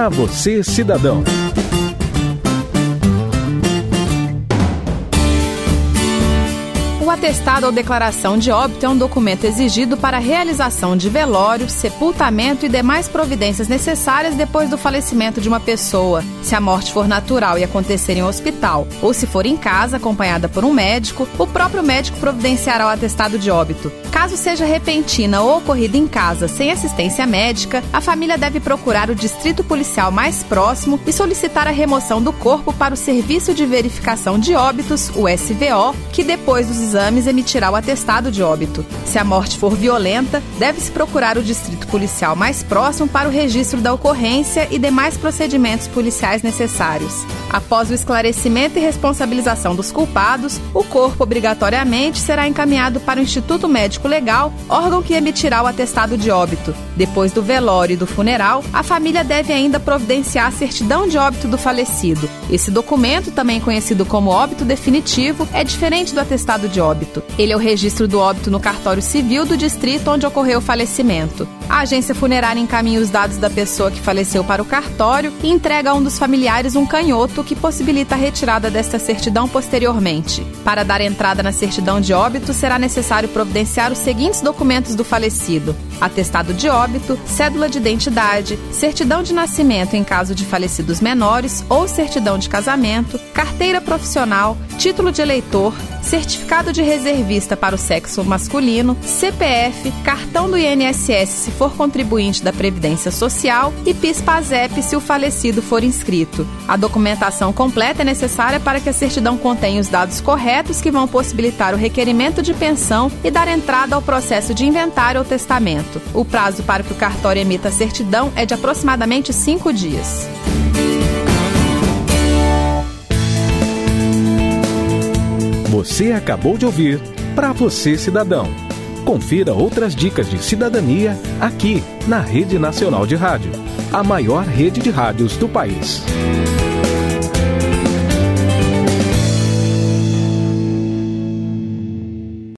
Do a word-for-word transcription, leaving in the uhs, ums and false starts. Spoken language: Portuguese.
Para você, cidadão. O atestado ou declaração de óbito é um documento exigido para a realização de velório, sepultamento e demais providências necessárias depois do falecimento de uma pessoa, se a morte for natural e acontecer em um hospital, ou se for em casa, acompanhada por um médico, o próprio médico providenciará o atestado de óbito. Caso seja repentina ou ocorrida em casa sem assistência médica, a família deve procurar o distrito policial mais próximo e solicitar a remoção do corpo para o Serviço de Verificação de Óbitos, o S V O, que depois dos exames emitirá o atestado de óbito. Se a morte for violenta, deve-se procurar o distrito policial mais próximo para o registro da ocorrência e demais procedimentos policiais necessários. Após o esclarecimento e responsabilização dos culpados, o corpo obrigatoriamente será encaminhado para o Instituto Médico Legal, órgão que emitirá o atestado de óbito. Depois do velório e do funeral, a família deve ainda providenciar a certidão de óbito do falecido. Esse documento, também conhecido como óbito definitivo, é diferente do atestado de óbito. Ele é o registro do óbito no cartório civil do distrito onde ocorreu o falecimento. A agência funerária encaminha os dados da pessoa que faleceu para o cartório e entrega a um dos familiares um canhoto que possibilita a retirada desta certidão posteriormente. Para dar entrada na certidão de óbito, será necessário providenciar os seguintes documentos do falecido: atestado de óbito, cédula de identidade, certidão de nascimento em caso de falecidos menores ou certidão de casamento, carteira profissional, título de eleitor, certificado de reservista para o sexo masculino, C P F, cartão do I N S S se for contribuinte da Previdência Social e PIS/PASEP se o falecido for inscrito. A documentação completa é necessária para que a certidão contenha os dados corretos que vão possibilitar o requerimento de pensão e dar entrada ao processo de inventário ou testamento. O prazo para que o cartório emita a certidão é de aproximadamente cinco dias. Você acabou de ouvir Para Você, Cidadão. Confira outras dicas de cidadania aqui na Rede Nacional de Rádio, a maior rede de rádios do país.